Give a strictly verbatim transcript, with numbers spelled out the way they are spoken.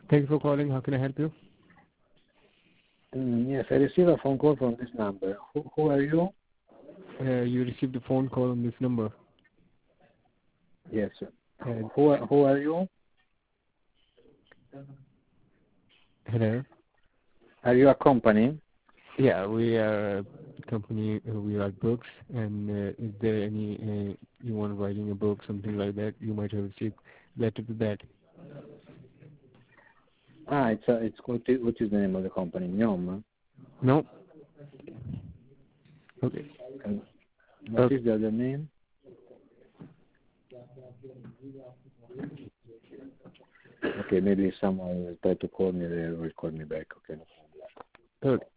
Thanks for calling. How can I help you? Mm, yes, I received a phone call from this number. Who, who are you? Uh, you received a phone call on this number. Yes, sir. And Who, are- who are you? hello. Are you a company? Yeah, we are a company. Uh, we write books. And uh, is there any uh, you want writing a book, something like that? You might have received letter to that. Ah, it's a, it's what is, what is the name of the company? Gnome. No. Okay. And what Okay. is the other name? Okay, maybe someone will try to call me. They will call me back. Okay. Okay.